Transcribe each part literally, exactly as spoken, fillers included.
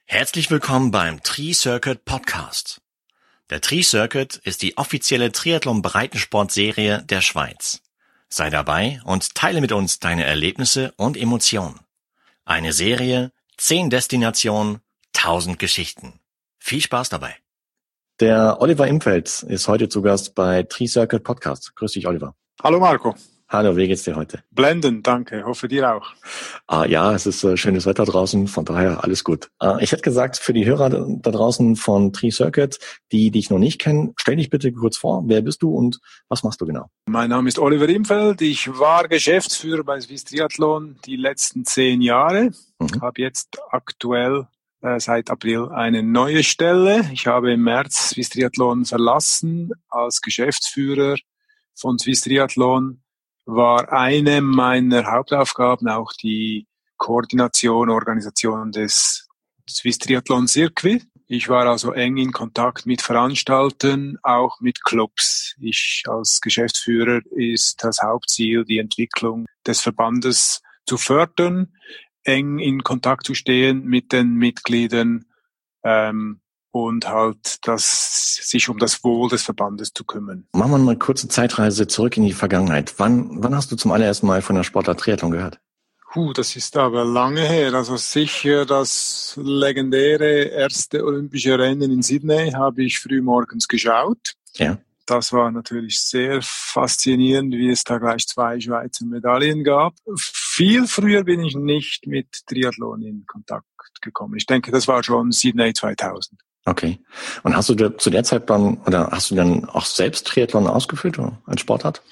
Herzlich willkommen beim Tri-Circuit Podcast. Der Tri-Circuit ist die offizielle Triathlon-Breitensport-Serie der Schweiz. Sei dabei und teile mit uns deine Erlebnisse und Emotionen. Eine Serie, zehn Destinationen, tausend Geschichten. Viel Spaß dabei. Der Oliver Imfeld ist heute zu Gast bei Tri-Circuit Podcast. Grüß dich, Oliver. Hallo Marco. Hallo, wie geht's dir heute? Blendend, danke. Hoffe dir auch. Ah, ja, es ist äh, schönes Wetter draußen, von daher alles gut. Äh, ich hätte gesagt, für die Hörer da, da draußen von Tri-Circuit, die dich noch nicht kennen, stell dich bitte kurz vor. Wer bist du und was machst du genau? Mein Name ist Oliver Imfeld. Ich war Geschäftsführer bei Swiss Triathlon die letzten zehn Jahre. Mhm. Habe jetzt aktuell äh, seit April eine neue Stelle. Ich habe im März Swiss Triathlon verlassen als Geschäftsführer von Swiss Triathlon. War eine meiner Hauptaufgaben auch die Koordination, Organisation des Swiss Triathlon Circuit. Ich war also eng in Kontakt mit Veranstaltern, auch mit Clubs. Ich als Geschäftsführer ist das Hauptziel, die Entwicklung des Verbandes zu fördern, eng in Kontakt zu stehen mit den Mitgliedern, ähm, und halt das, sich um das Wohl des Verbandes zu kümmern. Machen wir mal eine kurze Zeitreise zurück in die Vergangenheit. Wann, wann hast du zum allerersten Mal von der Sportart Triathlon gehört? Huh, das ist aber lange her. Also sicher das legendäre erste olympische Rennen in Sydney habe ich frühmorgens geschaut. Ja. Das war natürlich sehr faszinierend, wie es da gleich zwei Schweizer Medaillen gab. Viel früher bin ich nicht mit Triathlon in Kontakt gekommen. Ich denke, das war schon Sydney zweitausend. Okay. Und hast du da zu der Zeit dann, oder hast du dann auch selbst Triathlon ausgeführt oder als Sportart?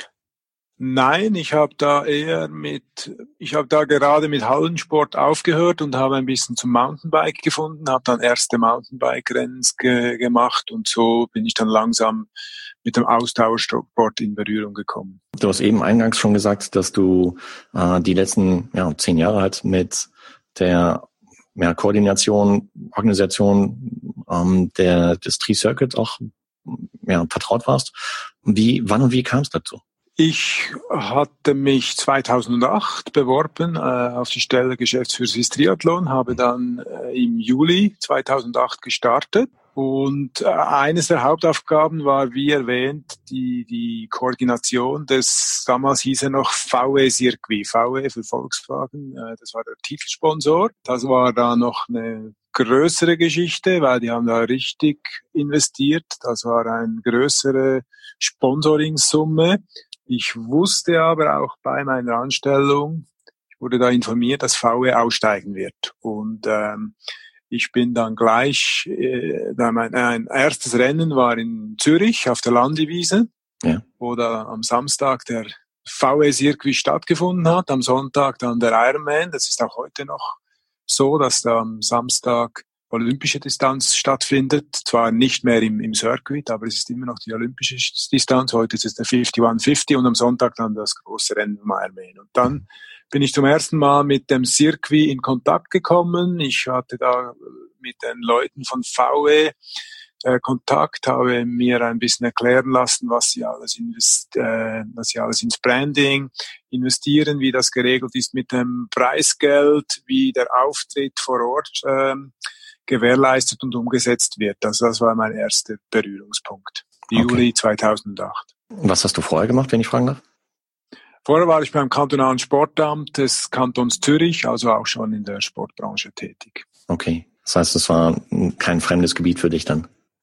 Nein, ich habe da eher mit, ich habe da gerade mit Hallensport aufgehört und habe ein bisschen zum Mountainbike gefunden, habe dann erste Mountainbike-Rennen ge- gemacht und so bin ich dann langsam mit dem Ausdauersport in Berührung gekommen. Du hast eben eingangs schon gesagt, dass du äh, die letzten ja, zehn Jahre halt mit der ja, Koordination, Organisation ähm, der des Tri-Circuit auch ja, vertraut warst. Wie, wann und wie kam es dazu? Ich hatte mich zweitausendacht beworben äh, auf die Stelle Geschäftsführer Swiss Triathlon, habe dann äh, im Juli zweitausendacht gestartet. Und äh, eines der Hauptaufgaben war, wie erwähnt, die, die Koordination des, damals hieß er noch V E Circuit, V E für Volkswagen, äh, das war der Titelsponsor. Das war da noch eine größere Geschichte, weil die haben da richtig investiert. Das war eine größere Sponsoringsumme. Ich wusste aber auch bei meiner Anstellung, ich wurde da informiert, dass V E aussteigen wird. Und ähm, ich bin dann gleich, äh, mein ein erstes Rennen war in Zürich auf der Landiwiese, ja, wo da am Samstag der V E-Circuit stattgefunden hat, am Sonntag dann der Ironman. Das ist auch heute noch so, dass da am Samstag olympische Distanz stattfindet. Zwar nicht mehr im, im Circuit, aber es ist immer noch die olympische Distanz. Heute ist es der fünfty one fifty und am Sonntag dann das große Rennen im Ironman. Und dann bin ich zum ersten Mal mit dem Circuit in Kontakt gekommen. Ich hatte da mit den Leuten von V E äh, Kontakt, habe mir ein bisschen erklären lassen, was sie alles invest, äh, was sie alles ins Branding investieren, wie das geregelt ist mit dem Preisgeld, wie der Auftritt vor Ort äh, gewährleistet und umgesetzt wird. Also das war mein erster Berührungspunkt. Okay. Juli zweitausendacht. Was hast du vorher gemacht, wenn ich fragen darf? Vorher war ich beim kantonalen Sportamt des Kantons Zürich, also auch schon in der Sportbranche tätig. Okay, das heißt, es war kein fremdes Gebiet für dich dann?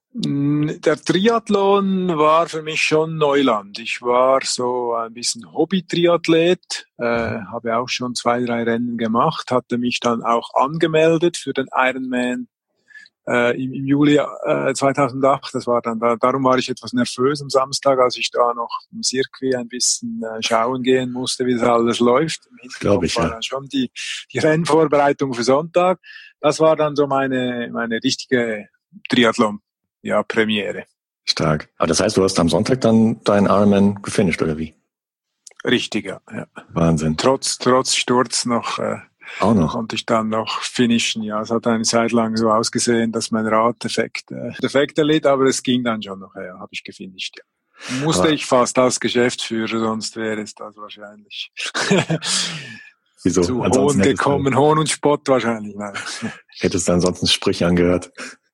Der Triathlon war für mich schon Neuland. Ich war so ein bisschen Hobby-Triathlet, äh, habe auch schon zwei, drei Rennen gemacht, hatte mich dann auch angemeldet für den Ironman Äh, im, im Juli äh, zweitausendacht, das war dann da, darum war ich etwas nervös am Samstag, als ich da noch im Circuit ein bisschen äh, schauen gehen musste, wie das alles läuft. Im Hinterkopf ich, war ja. dann schon die, die Rennvorbereitung für Sonntag. Das war dann so meine, meine richtige Triathlon, ja, Premiere. Stark. Aber das heißt, du hast am Sonntag dann deinen Ironman gefinisht, oder wie? Richtig, ja. ja. Wahnsinn. Trotz, trotz Sturz noch, äh, Auch noch. konnte ich dann noch finishen. Ja, es hat eine Zeit lang so ausgesehen, dass mein Rad defekt, äh, defekt erlitt, aber es ging dann schon noch, ja, habe ich gefinisht, ja. Musste aber ich fast als Geschäftsführer, sonst wäre es das wahrscheinlich Wieso? Zu Hohn gekommen, Hohn und Spott wahrscheinlich. Nein. Hättest du ansonsten Sprüche angehört.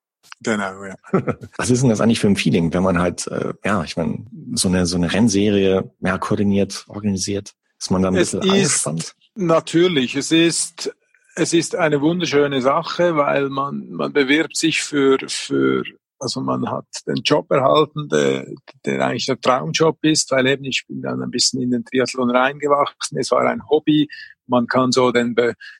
Genau, ja. Was ist denn das eigentlich für ein Feeling, wenn man halt, äh, ja, ich meine, so eine so eine Rennserie ja, koordiniert, organisiert? Ist man dann ein bisschen angespannt? Natürlich, es ist es ist eine wunderschöne Sache, weil man man bewirbt sich für für also man hat den Job erhalten, der, der eigentlich der Traumjob ist, weil eben ich bin dann ein bisschen in den Triathlon reingewachsen. Es war ein Hobby. Man kann so den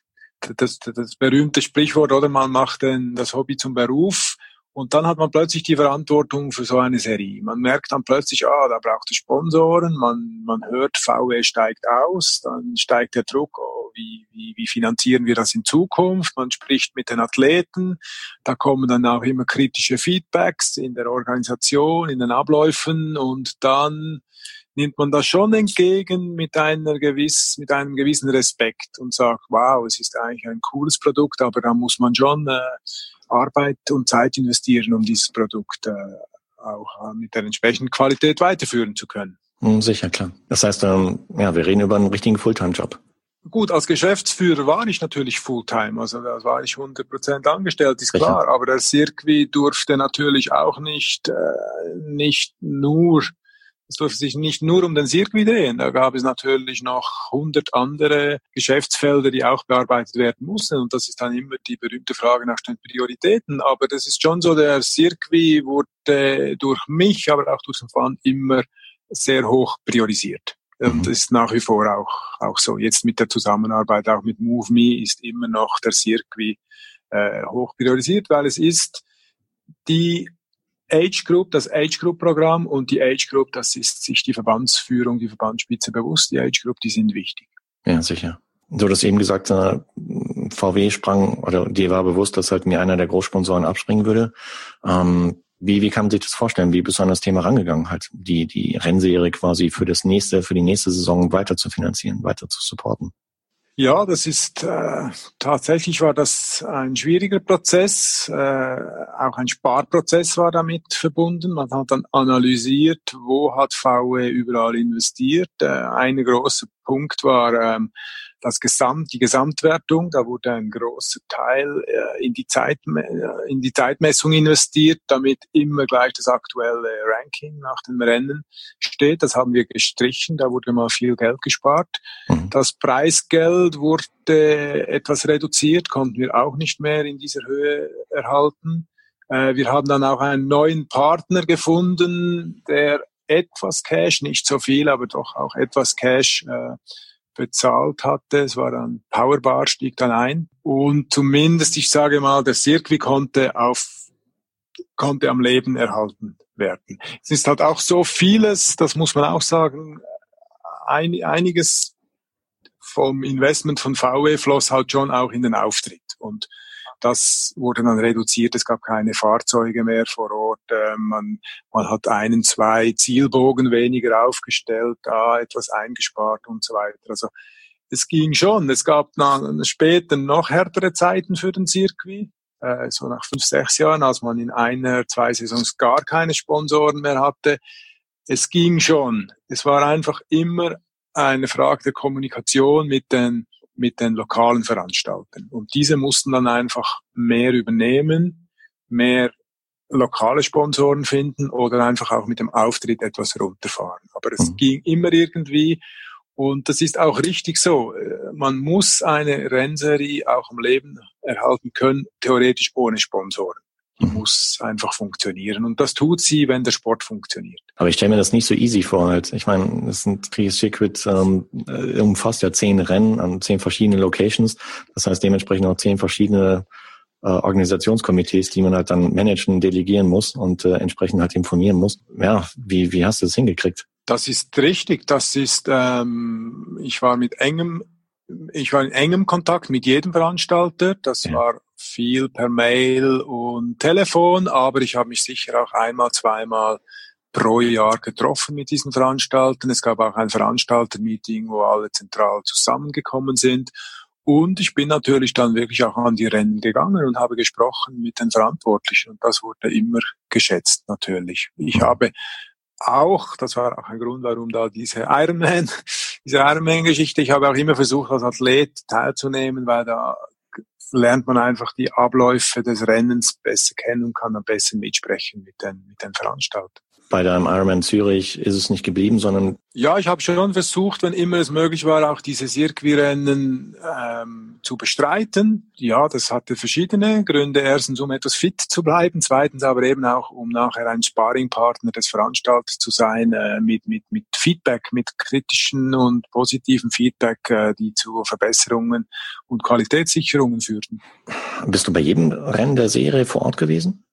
das, das berühmte Sprichwort, oder man macht den, das Hobby zum Beruf. Und dann hat man plötzlich die Verantwortung für so eine Serie. Man merkt dann plötzlich, ah, da braucht es Sponsoren. Man, man hört, V W steigt aus. Dann steigt der Druck, oh, wie, wie, wie finanzieren wir das in Zukunft? Man spricht mit den Athleten. Da kommen dann auch immer kritische Feedbacks in der Organisation, in den Abläufen. Und dann nimmt man das schon entgegen mit einer gewiss, mit einem gewissen Respekt und sagt, wow, es ist eigentlich ein cooles Produkt, aber da muss man schon äh, Arbeit und Zeit investieren, um dieses Produkt äh, auch äh, mit der entsprechenden Qualität weiterführen zu können. Sicher, klar. Das heißt, ähm, ja, wir reden über einen richtigen Fulltime-Job. Gut, als Geschäftsführer war ich natürlich Fulltime, also da war ich hundert Prozent angestellt, ist Sicher. klar, aber der Circuit durfte natürlich auch nicht, äh, nicht nur Es durfte sich nicht nur um den Circuit drehen. Da gab es natürlich noch hundert andere Geschäftsfelder, die auch bearbeitet werden mussten. Und das ist dann immer die berühmte Frage nach den Prioritäten. Aber das ist schon so, der Circuit wurde durch mich, aber auch durch den Verband immer sehr hoch priorisiert. Und das ist nach wie vor auch, auch so. Jetzt mit der Zusammenarbeit auch mit MoveMe ist immer noch der Circuit äh, hoch priorisiert, weil es ist die Age Group, das Age Group Programm und die Age Group, das ist sich die Verbandsführung, die Verbandsspitze bewusst. Die Age Group, die sind wichtig. Ja, sicher. Du hast eben gesagt, V W sprang, oder dir war bewusst, dass halt mir einer der Großsponsoren abspringen würde. Ähm, wie, wie kann man sich das vorstellen? Wie bist du an das Thema rangegangen, halt die, die Rennserie quasi für das nächste, für die nächste Saison weiter zu finanzieren, weiter zu supporten? Ja, das ist äh, tatsächlich war das ein schwieriger Prozess, äh, auch ein Sparprozess war damit verbunden. Man hat dann analysiert, wo hat V W überall investiert. Äh, ein großer Punkt war ähm, das Gesamt, die Gesamtwertung. Da wurde ein großer Teil äh, in die Zeit, äh, in die Zeitmessung investiert, damit immer gleich das aktuelle Ranking nach dem Rennen steht. Das haben wir gestrichen. Da wurde mal viel Geld gespart. Mhm. Das Preisgeld wurde etwas reduziert, konnten wir auch nicht mehr in dieser Höhe erhalten. Äh, wir haben dann auch einen neuen Partner gefunden, der etwas Cash, nicht so viel, aber doch auch etwas Cash äh, bezahlt hatte. Es war dann Powerbar, stieg dann ein. Und zumindest, ich sage mal, der Circuit konnte auf, konnte am Leben erhalten werden. Es ist halt auch so vieles, das muss man auch sagen, ein, einiges vom Investment von V W floss halt schon auch in den Auftritt. Und das wurde dann reduziert. Es gab keine Fahrzeuge mehr vor Ort. Man, man hat einen, zwei Zielbogen weniger aufgestellt, da etwas eingespart und so weiter. Also es ging schon. Es gab dann später noch härtere Zeiten für den Circuit. So nach fünf, sechs Jahren, als man in einer, zwei Saisons gar keine Sponsoren mehr hatte. Es ging schon. Es war einfach immer eine Frage der Kommunikation mit den mit den lokalen Veranstaltern. Und diese mussten dann einfach mehr übernehmen, mehr lokale Sponsoren finden oder einfach auch mit dem Auftritt etwas runterfahren. Aber es mhm. ging immer irgendwie und das ist auch richtig so. Man muss eine Rennserie auch am Leben erhalten können, theoretisch ohne Sponsoren. Die mhm. muss einfach funktionieren. Und das tut sie, wenn der Sport funktioniert. Aber ich stelle mir das nicht so easy vor. Halt. Ich meine, das sind Triathlon Circuit ähm, umfasst ja zehn Rennen an zehn verschiedenen Locations. Das heißt dementsprechend auch zehn verschiedene äh, Organisationskomitees, die man halt dann managen, delegieren muss und äh, entsprechend halt informieren muss. Ja, wie wie hast du das hingekriegt? Das ist richtig. Das ist, ähm, ich war mit engem, ich war in engem Kontakt mit jedem Veranstalter. Das ja. war viel per Mail und Telefon, aber ich habe mich sicher auch einmal, zweimal pro Jahr getroffen mit diesen Veranstaltern. Es gab auch ein Veranstalter-Meeting, wo alle zentral zusammengekommen sind. Und ich bin natürlich dann wirklich auch an die Rennen gegangen und habe gesprochen mit den Verantwortlichen. Und das wurde immer geschätzt, natürlich. Ich habe auch, das war auch ein Grund, warum da diese Ironman diese Ironman-Geschichte. Ich habe auch immer versucht, als Athlet teilzunehmen, weil da lernt man einfach die Abläufe des Rennens besser kennen und kann dann besser mitsprechen mit den, mit den Veranstaltern. Bei deinem Ironman Zürich ist es nicht geblieben, sondern... Ja, ich habe schon versucht, wenn immer es möglich war, auch diese Circuit-Rennen ähm, zu bestreiten. Ja, das hatte verschiedene Gründe. Erstens, um etwas fit zu bleiben. Zweitens aber eben auch, um nachher ein Sparringpartner des Veranstalters zu sein, äh, mit, mit, mit Feedback, mit kritischen und positiven Feedback, äh, die zu Verbesserungen und Qualitätssicherungen führten. Bist du bei jedem Rennen der Serie vor Ort gewesen?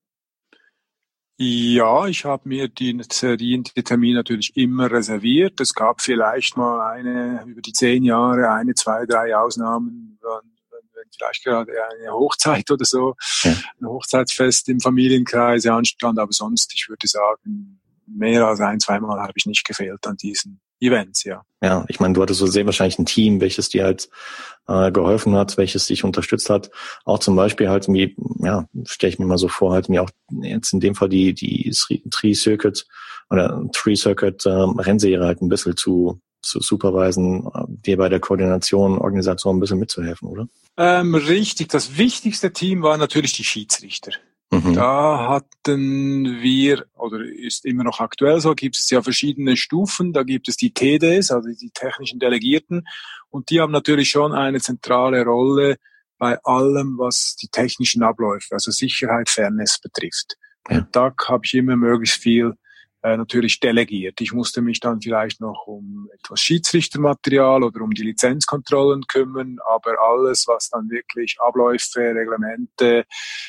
Ja, ich habe mir die Serien, die Termine natürlich immer reserviert. Es gab vielleicht mal eine, über die zehn Jahre, eine, zwei, drei Ausnahmen, wenn, wenn vielleicht gerade eine Hochzeit oder so, ja. Ein Hochzeitsfest im Familienkreis anstand. Aber sonst, ich würde sagen, mehr als ein, zweimal habe ich nicht gefehlt an diesen Events, ja. Ja, ich meine, du hattest so sehr wahrscheinlich ein Team, welches dir halt äh, geholfen hat, welches dich unterstützt hat. Auch zum Beispiel halt, wie, ja, stelle ich mir mal so vor, halt mir auch jetzt in dem Fall die die Three Circuit oder Three Circuit ähm, Rennserie halt ein bisschen zu zu supervisen, äh, dir bei der Koordination, Organisation ein bisschen mitzuhelfen, oder? Ähm, richtig. Das wichtigste Team war natürlich die Schiedsrichter. Mhm. Da hatten wir, oder ist immer noch aktuell so, gibt es ja verschiedene Stufen. Da gibt es die T Ds, also die technischen Delegierten. Und die haben natürlich schon eine zentrale Rolle bei allem, was die technischen Abläufe, also Sicherheit, Fairness betrifft. Ja. Und da habe ich immer möglichst viel äh, natürlich delegiert. Ich musste mich dann vielleicht noch um etwas Schiedsrichtermaterial oder um die Lizenzkontrollen kümmern, aber alles, was dann wirklich Abläufe, Reglemente,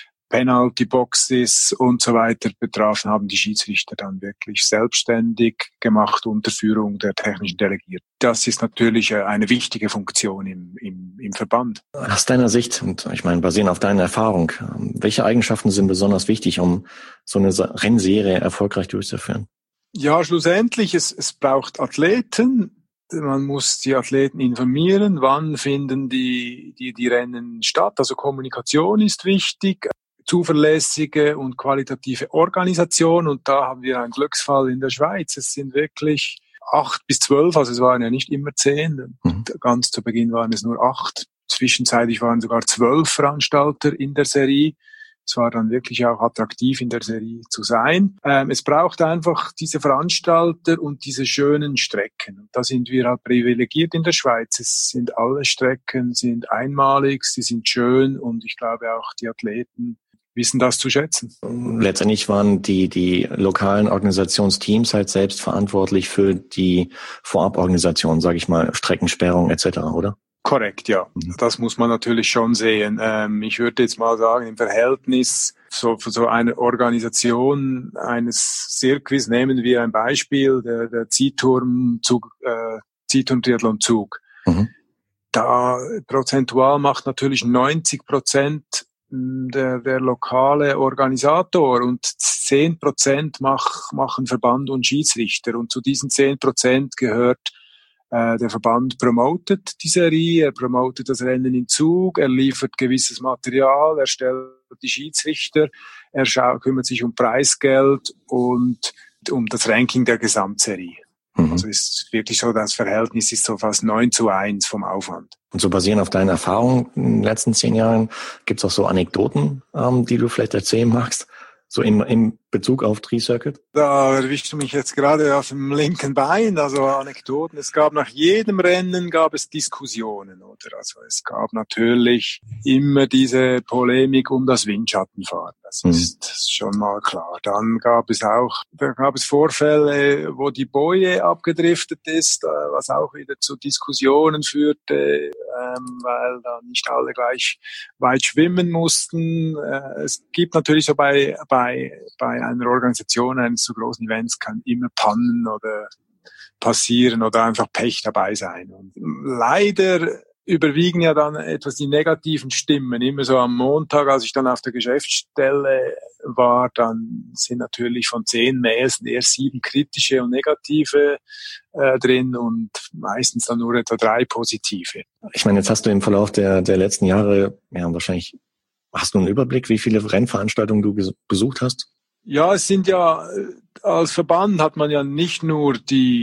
Penalty-Boxes und so weiter betrafen, haben die Schiedsrichter dann wirklich selbstständig gemacht unter Führung der technischen Delegierten. Das ist natürlich eine wichtige Funktion im, im, im Verband. Aus deiner Sicht, und ich meine, basierend auf deiner Erfahrung, welche Eigenschaften sind besonders wichtig, um so eine Rennserie erfolgreich durchzuführen? Ja, schlussendlich, es, es braucht Athleten. Man muss die Athleten informieren, wann finden die, die, die Rennen statt. Also Kommunikation ist wichtig. Zuverlässige und qualitative Organisation, und da haben wir einen Glücksfall in der Schweiz. Es sind wirklich acht bis zwölf, also es waren ja nicht immer zehn. Mhm. Ganz zu Beginn waren es nur acht. Zwischenzeitlich waren sogar zwölf Veranstalter in der Serie. Es war dann wirklich auch attraktiv, in der Serie zu sein. Ähm, es braucht einfach diese Veranstalter und diese schönen Strecken. Und da sind wir halt privilegiert in der Schweiz. Es sind alle Strecken, sind einmalig, sie sind schön, und ich glaube auch die Athleten wissen das zu schätzen. Letztendlich waren die die lokalen Organisationsteams halt selbst verantwortlich für die Voraborganisation, sage ich mal, Streckensperrung et cetera, oder? Korrekt, ja. Das muss man natürlich schon sehen. Ähm, ich würde jetzt mal sagen, im Verhältnis so für so eine Organisation eines Circuits, nehmen wir ein Beispiel, der, der Ziehturmzug, äh, Ziehturm-Triathlon-Zug. Mhm. Da prozentual macht natürlich neunzig Prozent der, der lokale Organisator und zehn Prozent mach, machen Verband und Schiedsrichter. Und zu diesen zehn Prozent gehört äh, der Verband promotet die Serie, er promotet das Rennen im Zug, er liefert gewisses Material, er stellt die Schiedsrichter, er schau, kümmert sich um Preisgeld und um das Ranking der Gesamtserie. Mhm. Also ist wirklich so, das Verhältnis ist so fast neun zu eins vom Aufwand. Und so basierend auf deinen Erfahrungen in den letzten zehn Jahren, gibt's auch so Anekdoten, ähm, die du vielleicht erzählen magst, so im, im Bezug auf Three Circuit? Da erwischst du mich jetzt gerade auf dem linken Bein, also Anekdoten. Es gab nach jedem Rennen gab es Diskussionen, oder? Also es gab natürlich immer diese Polemik um das Windschattenfahren. Das mhm. ist schon mal klar. Dann gab es auch, da gab es Vorfälle, wo die Boje abgedriftet ist, was auch wieder zu Diskussionen führte, ähm, weil da nicht alle gleich weit schwimmen mussten. Äh, es gibt natürlich so bei, bei, bei einer Organisation eines so großen Events kann immer Pannen oder passieren oder einfach Pech dabei sein. Und leider überwiegen ja dann etwas die negativen Stimmen. Immer so am Montag, als ich dann auf der Geschäftsstelle war, dann sind natürlich von zehn Mails eher sieben kritische und negative äh, drin und meistens dann nur etwa drei positive. Ich meine, jetzt hast du im Verlauf der, der letzten Jahre, ja wahrscheinlich, hast du einen Überblick, wie viele Rennveranstaltungen du besucht hast? Ja, es sind ja, als Verband hat man ja nicht nur die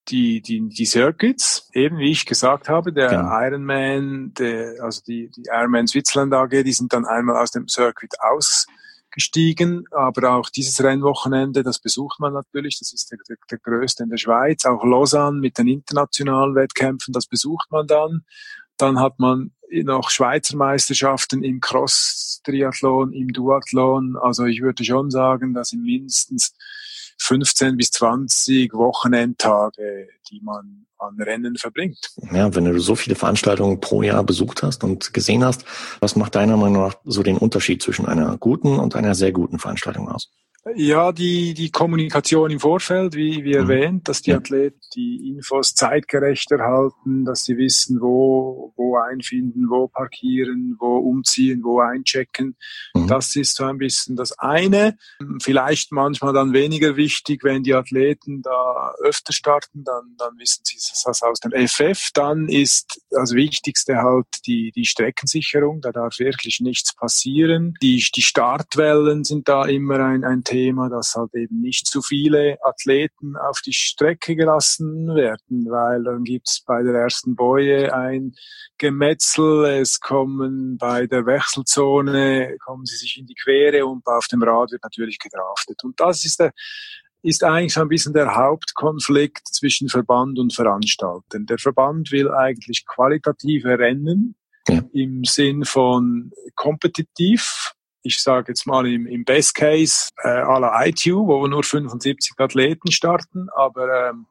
die, die, die Circuits, eben wie ich gesagt habe, der genau. Ironman, der, also die, die Ironman Switzerland A G, die sind dann einmal aus dem Circuit ausgestiegen, aber auch dieses Rennwochenende, das besucht man natürlich, das ist der, der, der größte in der Schweiz, auch Lausanne mit den internationalen Wettkämpfen, das besucht man dann. Dann hat man noch Schweizer Meisterschaften im Cross-Triathlon, im Duathlon, also ich würde schon sagen, dass sind mindestens fünfzehn bis zwanzig Wochenendtage, die man an Rennen verbringt. Ja, wenn du so viele Veranstaltungen pro Jahr besucht hast und gesehen hast, was macht deiner Meinung nach so den Unterschied zwischen einer guten und einer sehr guten Veranstaltung aus? Ja, die, die Kommunikation im Vorfeld, wie, wie Mhm. erwähnt, dass die Ja. Athleten die Infos zeitgerecht erhalten, dass sie wissen, wo, wo einfinden, wo parkieren, wo umziehen, wo einchecken. Mhm. Das ist so ein bisschen das eine. Vielleicht manchmal dann weniger wichtig, wenn die Athleten da öfter starten, dann, dann wissen sie das aus dem F F. Dann ist das Wichtigste halt die, die Streckensicherung. Da darf wirklich nichts passieren. Die, die Startwellen sind da immer ein, ein Thema, dass halt eben nicht zu viele Athleten auf die Strecke gelassen werden, weil dann gibt's bei der ersten Boje ein Gemetzel, es kommen bei der Wechselzone, kommen sie sich in die Quere und auf dem Rad wird natürlich gedraftet. Und das ist der ist eigentlich so ein bisschen der Hauptkonflikt zwischen Verband und Veranstaltern. Der Verband will eigentlich qualitative Rennen ja. im Sinn von kompetitiv. Ich sage jetzt mal im, im Best Case äh, à la I T U, wo nur fünfundsiebzig Athleten starten, aber ähm,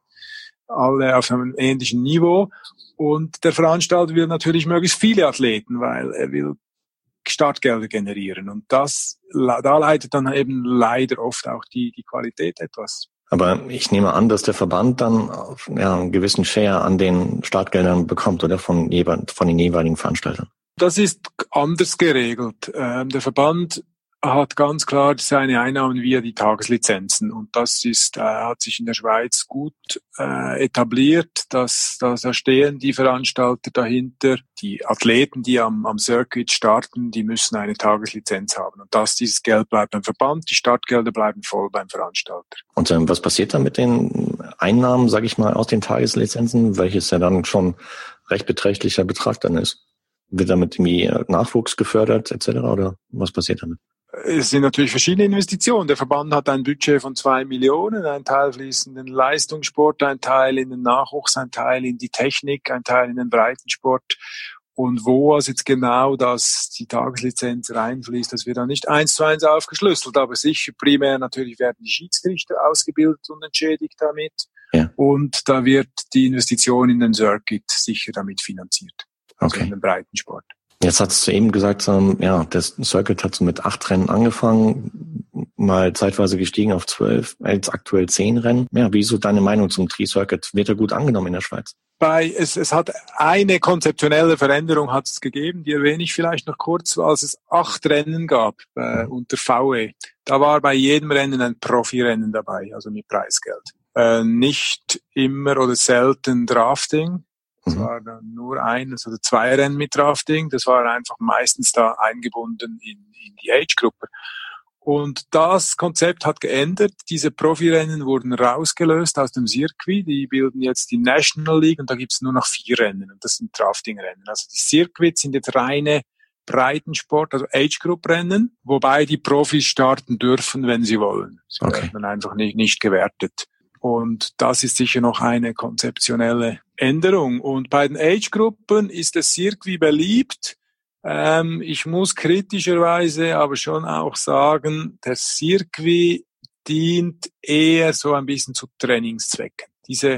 alle auf einem ähnlichen Niveau. Und der Veranstalter will natürlich möglichst viele Athleten, weil er will Startgelder generieren. Und das, da leidet dann eben leider oft auch die, die Qualität etwas. Aber ich nehme an, dass der Verband dann ja, einen gewissen Share an den Startgeldern bekommt, oder von, von den jeweiligen Veranstaltern. Das ist anders geregelt. Ähm, der Verband hat ganz klar seine Einnahmen via die Tageslizenzen und das ist äh, hat sich in der Schweiz gut äh, etabliert, dass, dass da stehen die Veranstalter dahinter, die Athleten, die am, am Circuit starten, die müssen eine Tageslizenz haben und das dieses Geld bleibt beim Verband, die Startgelder bleiben voll beim Veranstalter. Und ähm, was passiert dann mit den Einnahmen, sage ich mal, aus den Tageslizenzen, welches ja dann schon recht beträchtlicher Betrag dann ist? Wird damit irgendwie Nachwuchs gefördert et cetera oder was passiert damit? Es sind natürlich verschiedene Investitionen. Der Verband hat ein Budget von zwei Millionen. Ein Teil fließt in den Leistungssport, ein Teil in den Nachwuchs, ein Teil in die Technik, ein Teil in den Breitensport. Und wo also jetzt genau das, die Tageslizenz reinfließt, das wird dann nicht eins zu eins aufgeschlüsselt. Aber sicher primär natürlich werden die Schiedsrichter ausgebildet und entschädigt damit. Ja. Und da wird die Investition in den Circuit sicher damit finanziert. Also okay. in den Breitensport. Jetzt hast du eben gesagt, ähm, ja, der Circuit hat so mit acht Rennen angefangen, mal zeitweise gestiegen auf zwölf, jetzt aktuell zehn Rennen. Ja, wie ist so deine Meinung zum Tri-Circuit? Wird er gut angenommen in der Schweiz? Bei, es, es hat eine konzeptionelle Veränderung hat es gegeben, die erwähne ich vielleicht noch kurz, als es acht Rennen gab äh, unter V E. Da war bei jedem Rennen ein Profirennen dabei, also mit Preisgeld. Äh, nicht immer oder selten Drafting. Das war dann nur eines oder zwei Rennen mit Drafting. Das war einfach meistens da eingebunden in, in die Age-Gruppe. Und das Konzept hat geändert. Diese Profirennen wurden rausgelöst aus dem Circuit. Die bilden jetzt die National League und da gibt es nur noch vier Rennen und das sind Drafting-Rennen. Also die Circuits sind jetzt reine Breitensport, also Age-Group-Rennen, wobei die Profis starten dürfen, wenn sie wollen. Sie okay. werden dann einfach nicht, nicht gewertet. Und das ist sicher noch eine konzeptionelle Änderung. Und bei den Age-Gruppen ist das Circuit beliebt. Ähm, ich muss kritischerweise aber schon auch sagen, der Circuit dient eher so ein bisschen zu Trainingszwecken. Diese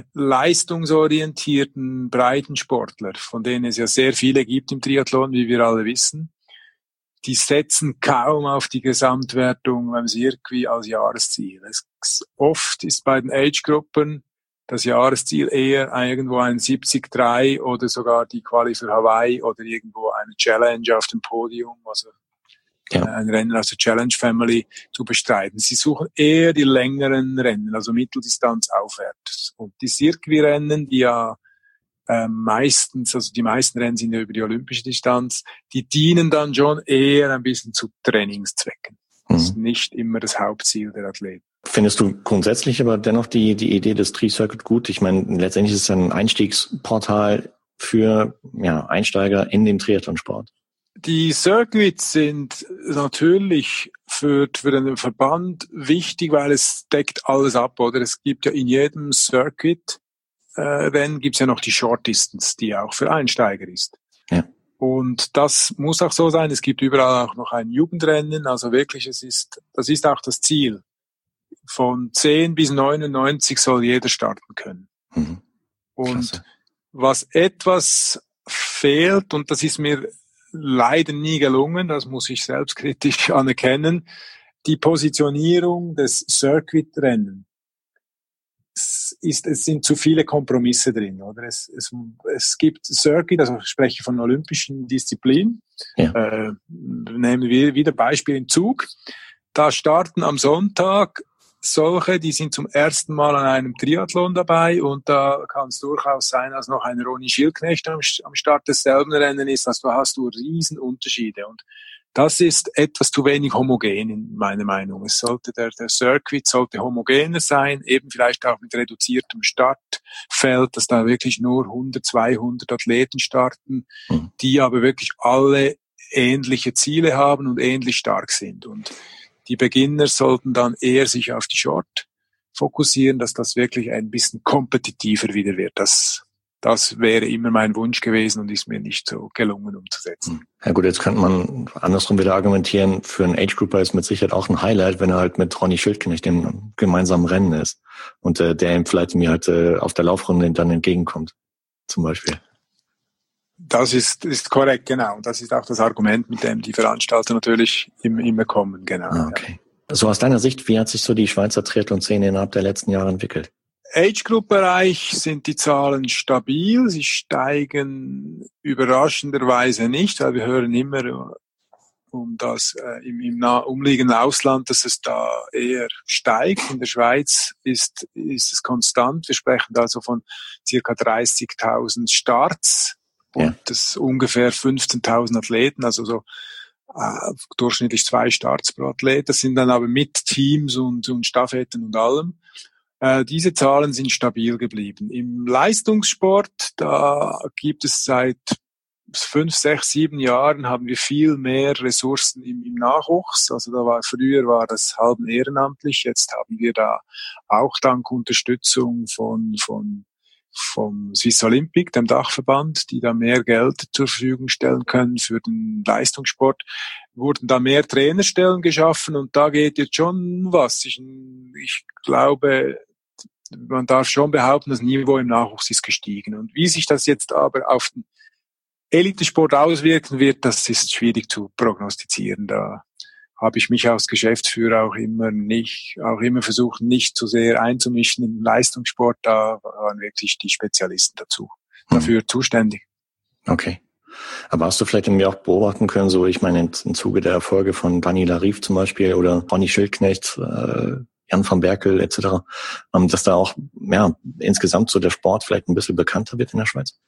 leistungsorientierten Breitensportler, von denen es ja sehr viele gibt im Triathlon, wie wir alle wissen, die setzen kaum auf die Gesamtwertung beim Circuit als Jahresziel. Es, oft ist bei den Age-Gruppen das Jahresziel eher irgendwo ein siebzig drei oder sogar die Quali für Hawaii oder irgendwo eine Challenge auf dem Podium, also ja. ein Rennen aus der Challenge Family zu bestreiten. Sie suchen eher die längeren Rennen, also Mitteldistanz aufwärts. Und die Circuit-Rennen, die ja äh, meistens, also die meisten Rennen sind ja über die olympische Distanz, die dienen dann schon eher ein bisschen zu Trainingszwecken. Das ist nicht immer das Hauptziel der Athleten. Findest du grundsätzlich aber dennoch die, die Idee des Tri-Circuit gut? Ich meine, letztendlich ist es ein Einstiegsportal für ja, Einsteiger in den Triathlonsport. Die Circuits sind natürlich für, für den Verband wichtig, weil es deckt alles ab, oder? Es gibt ja in jedem Circuit, äh, Rennen gibt's ja noch die Short Distance, die auch für Einsteiger ist. Ja. Und das muss auch so sein. Es gibt überall auch noch ein Jugendrennen. Also wirklich, es ist, das ist auch das Ziel. Von zehn bis neunundneunzig soll jeder starten können. Mhm. Und Klasse. Was etwas fehlt, und das ist mir leider nie gelungen, das muss ich selbstkritisch anerkennen, die Positionierung des Circuitrennen. Es ist, es sind zu viele Kompromisse drin, oder? Es, es, es gibt Circuit, also ich spreche von olympischen Disziplinen. Ja. Äh, nehmen wir wieder Beispiel im Zug. Da starten am Sonntag solche, die sind zum ersten Mal an einem Triathlon dabei, und da kann es durchaus sein, dass noch ein Ronny Schildknecht am, am Start desselben Rennen ist. Also da hast du Riesenunterschiede, und das ist etwas zu wenig homogen in meiner Meinung. Es sollte der, der Circuit sollte homogener sein, eben vielleicht auch mit reduziertem Startfeld, dass da wirklich nur hundert, zweihundert Athleten starten, mhm. die aber wirklich alle ähnliche Ziele haben und ähnlich stark sind. Und die Beginner sollten dann eher sich auf die Short fokussieren, dass das wirklich ein bisschen kompetitiver wieder wird. Das, das wäre immer mein Wunsch gewesen und ist mir nicht so gelungen umzusetzen. Ja gut, jetzt könnte man andersrum wieder argumentieren, für einen Age-Grouper ist mit Sicherheit auch ein Highlight, wenn er halt mit Ronny Schildknecht im gemeinsamen Rennen ist und äh, der ihm vielleicht mir halt äh, auf der Laufrunde dann entgegenkommt, zum Beispiel. Das ist, ist korrekt, genau. Das ist auch das Argument, mit dem die Veranstalter natürlich immer kommen, genau. Okay. Ja. So aus deiner Sicht, wie hat sich so die Schweizer Triathlon-Szene innerhalb der letzten Jahre entwickelt? Age-Group-Bereich sind die Zahlen stabil. Sie steigen überraschenderweise nicht, weil wir hören immer um das äh, im, im nah umliegenden Ausland, dass es da eher steigt. In der Schweiz ist, ist es konstant. Wir sprechen da also von circa dreißigtausend Starts. Und ja. das ungefähr fünfzehntausend Athleten, also so äh, durchschnittlich zwei Starts pro Athlet. Das sind dann aber mit Teams und, und Staffetten und allem. Äh, diese Zahlen sind stabil geblieben. Im Leistungssport, da gibt es seit fünf, sechs, sieben Jahren haben wir viel mehr Ressourcen im, im Nachwuchs. Also da war früher war das halb ehrenamtlich. Jetzt haben wir da auch dank Unterstützung von von vom Swiss Olympic, dem Dachverband, die da mehr Geld zur Verfügung stellen können für den Leistungssport, wurden da mehr Trainerstellen geschaffen, und da geht jetzt schon was. Ich, ich glaube, man darf schon behaupten, das Niveau im Nachwuchs ist gestiegen. Und wie sich das jetzt aber auf den Elitesport auswirken wird, das ist schwierig zu prognostizieren. Da habe ich mich als Geschäftsführer auch immer nicht, auch immer versucht, nicht zu sehr einzumischen im Leistungssport. Da waren wirklich die Spezialisten dazu, dafür hm. zuständig. Okay. Aber hast du vielleicht irgendwie auch beobachten können, so, ich meine, im Zuge der Erfolge von Daniela Rief zum Beispiel oder Ronny Schildknecht, äh, Jan van Berkel et cetera, ähm, dass da auch, ja, insgesamt so der Sport vielleicht ein bisschen bekannter wird in der Schweiz?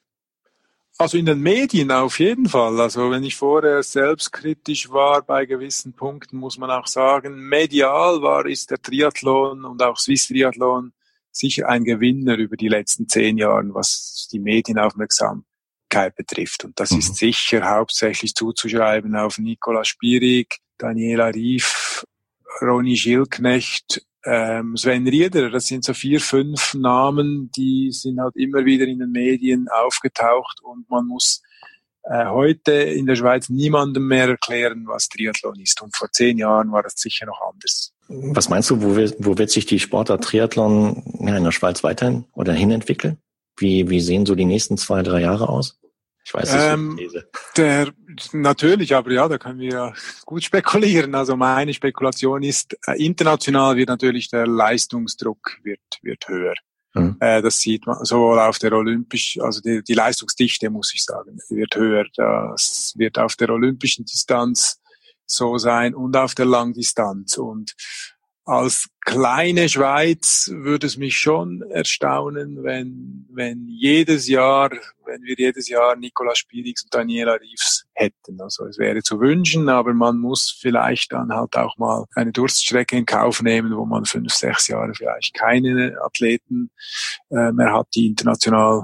Also in den Medien auf jeden Fall. Also wenn ich vorher selbstkritisch war bei gewissen Punkten, muss man auch sagen, medial war, ist der Triathlon und auch Swiss Triathlon sicher ein Gewinner über die letzten zehn Jahre, was die Medienaufmerksamkeit betrifft. Und das mhm. ist sicher hauptsächlich zuzuschreiben auf Nicola Spierig, Daniela Rief, Ronny Schildknecht, Ähm, Sven Rieder, das sind so vier, fünf Namen, die sind halt immer wieder in den Medien aufgetaucht, und man muss äh, heute in der Schweiz niemandem mehr erklären, was Triathlon ist. Und vor zehn Jahren war das sicher noch anders. Was meinst du, wo wird, wo wird sich die Sportart Triathlon ja, in der Schweiz weiterhin oder hinentwickeln? Wie, wie sehen so die nächsten zwei, drei Jahre aus? Ich weiß es ähm, nicht. Der, natürlich, aber ja, da können wir ja gut spekulieren. Also meine Spekulation ist, äh, international wird natürlich der Leistungsdruck wird, wird höher. Mhm. Äh, das sieht man sowohl auf der Olympisch, also die, die Leistungsdichte, muss ich sagen, wird höher. Das wird auf der olympischen Distanz so sein und auf der Langdistanz. Und als kleine Schweiz würde es mich schon erstaunen, wenn, wenn jedes Jahr, wenn wir jedes Jahr Nicolas Spierigs und Daniela Riefs hätten. Also es wäre zu wünschen, aber man muss vielleicht dann halt auch mal eine Durststrecke in Kauf nehmen, wo man fünf, sechs Jahre vielleicht keine Athleten äh, mehr hat, die international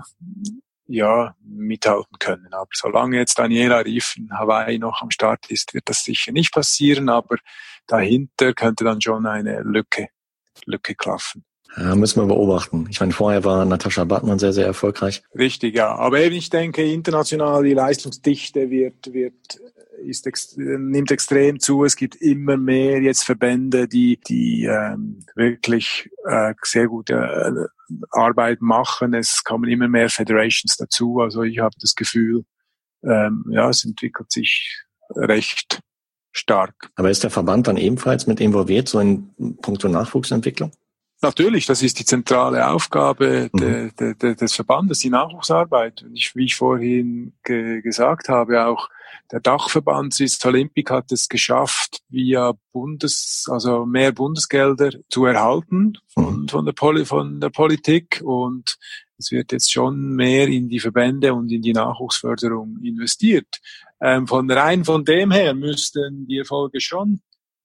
ja mithalten können. Aber solange jetzt Daniela Rief in Hawaii noch am Start ist, wird das sicher nicht passieren, aber dahinter könnte dann schon eine Lücke, Lücke klaffen. Ja, müssen wir beobachten. Ich meine, vorher war Natascha Badmann sehr, sehr erfolgreich. Richtig, ja. Aber eben, ich denke, international die Leistungsdichte wird, wird, ist, ex, nimmt extrem zu. Es gibt immer mehr jetzt Verbände, die, die, ähm, wirklich, äh, sehr gute äh, Arbeit machen. Es kommen immer mehr Federations dazu. Also ich habe das Gefühl, ähm, ja, es entwickelt sich recht stark. Aber ist der Verband dann ebenfalls mit involviert, so in puncto Nachwuchsentwicklung? Natürlich, das ist die zentrale Aufgabe mhm. de, de, de, des Verbandes, die Nachwuchsarbeit. Und ich, wie ich vorhin ge, gesagt habe, auch der Dachverband Swiss Olympic hat es geschafft, via Bundes, also mehr Bundesgelder zu erhalten von, mhm. von der Poli, von der Politik. Und es wird jetzt schon mehr in die Verbände und in die Nachwuchsförderung investiert. Ähm, von rein von dem her müssten die Erfolge schon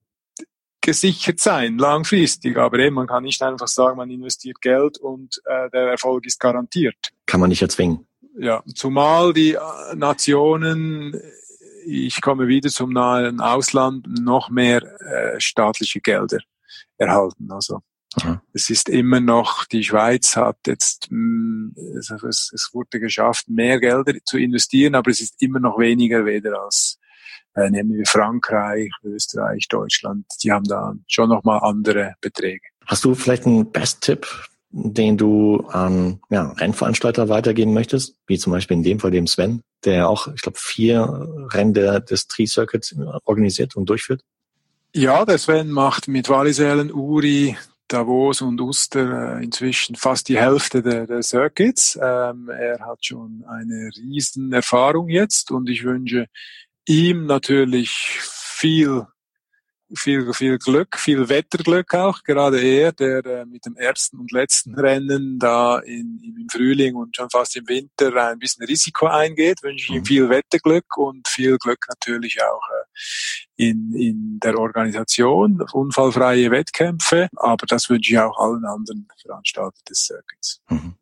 gesichert sein, langfristig. Aber eben, man kann nicht einfach sagen, man investiert Geld und äh, der Erfolg ist garantiert. Kann man nicht erzwingen. Ja, zumal die Nationen, ich komme wieder zum nahen Ausland, noch mehr äh, staatliche Gelder erhalten. Also Aha. Es ist immer noch, die Schweiz hat jetzt, mh, es, es wurde geschafft, mehr Gelder zu investieren, aber es ist immer noch weniger weder als Äh, nehmen wir Frankreich, Österreich, Deutschland, die haben da schon nochmal andere Beträge. Hast du vielleicht einen Best-Tipp, den du an ja, Rennveranstalter weitergeben möchtest? Wie zum Beispiel in dem Fall dem Sven, der auch, ich glaube, vier Rennen der, des Tri-Circuits organisiert und durchführt? Ja, der Sven macht mit Wallisellen, Uri, Davos und Uster äh, inzwischen fast die Hälfte der, der Circuits. Ähm, er hat schon eine riesen Erfahrung jetzt und ich wünsche ihm natürlich viel, viel, viel Glück, viel Wetterglück auch. Gerade er, der äh, mit dem ersten und letzten Rennen da in, im Frühling und schon fast im Winter ein bisschen Risiko eingeht, wünsche ich ihm viel Wetterglück und viel Glück natürlich auch äh, in, in der Organisation, unfallfreie Wettkämpfe. Aber das wünsche ich auch allen anderen Veranstaltern des Circuits. Mhm.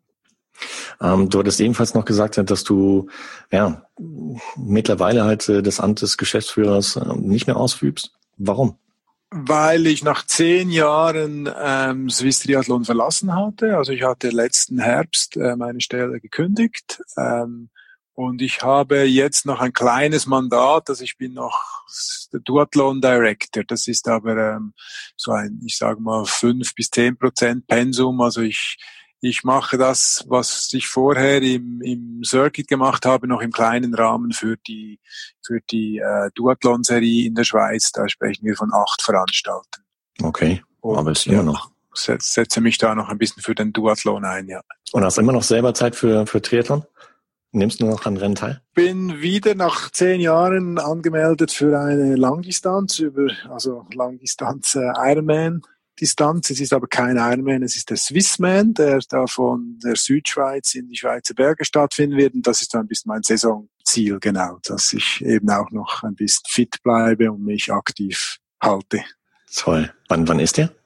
Ähm, du hattest ebenfalls noch gesagt, dass du ja mittlerweile halt äh, das Amt des Geschäftsführers äh, nicht mehr ausübst. Warum? Weil ich nach zehn Jahren ähm, Swiss Triathlon verlassen hatte. Also ich hatte letzten Herbst äh, meine Stelle gekündigt ähm, und ich habe jetzt noch ein kleines Mandat. Also ich bin noch der Duathlon Director. Das ist aber ähm, so ein, ich sage mal fünf bis zehn Prozent Pensum. Also ich Ich mache das, was ich vorher im, im Circuit gemacht habe, noch im kleinen Rahmen für die, für die äh, Duathlon-Serie in der Schweiz. Da sprechen wir von acht Veranstaltern. Okay, und, aber es ist ja, immer noch. Setz, setze mich da noch ein bisschen für den Duathlon ein, ja. Und hast immer noch selber Zeit für, für Triathlon? Nimmst du noch an Rennen teil? Bin wieder nach zehn Jahren angemeldet für eine Langdistanz über, also Langdistanz äh, Ironman. Distanz. Es ist aber kein Ironman, es ist der Swissman, der da von der Südschweiz in die Schweizer Berge stattfinden wird. Und das ist dann ein bisschen mein Saisonziel, genau, dass ich eben auch noch ein bisschen fit bleibe und mich aktiv halte. Toll. Wann, wann ist der?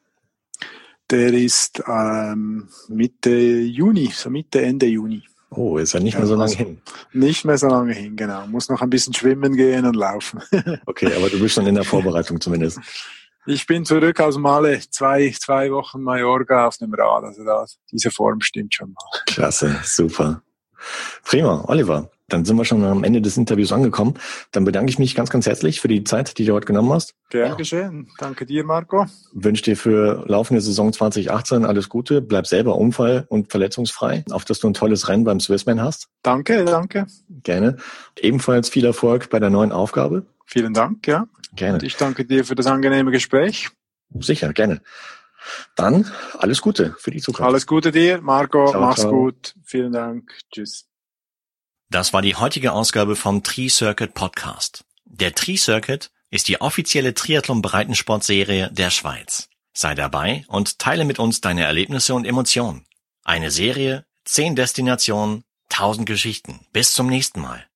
Der ist ähm, Mitte Juni, so Mitte, Ende Juni. Oh, ist ja nicht mehr so lange hin. Nicht mehr so lange hin, genau. Muss noch ein bisschen schwimmen gehen und laufen. Okay, aber du bist schon in der Vorbereitung zumindest. Ich bin zurück aus Male, zwei, zwei Wochen Mallorca auf dem Rad, also da, diese Form stimmt schon mal. Klasse, super. Prima, Oliver. Dann sind wir schon am Ende des Interviews angekommen. Dann bedanke ich mich ganz, ganz herzlich für die Zeit, die du heute genommen hast. Gern geschehen. Danke dir, Marco. Wünsche dir für laufende Saison zwanzig achtzehn alles Gute. Bleib selber unfall- und verletzungsfrei, auf dass du ein tolles Rennen beim Swissman hast. Danke, danke. Gerne. Ebenfalls viel Erfolg bei der neuen Aufgabe. Vielen Dank, ja. Gerne. Und ich danke dir für das angenehme Gespräch. Sicher, gerne. Dann alles Gute für die Zukunft. Alles Gute dir, Marco. Ciao, mach's ciao. gut. Vielen Dank. Tschüss. Das war die heutige Ausgabe vom Tri-Circuit Podcast. Der Tri-Circuit ist die offizielle Triathlon-Breitensportserie der Schweiz. Sei dabei und teile mit uns deine Erlebnisse und Emotionen. Eine Serie, zehn Destinationen, tausend Geschichten. Bis zum nächsten Mal.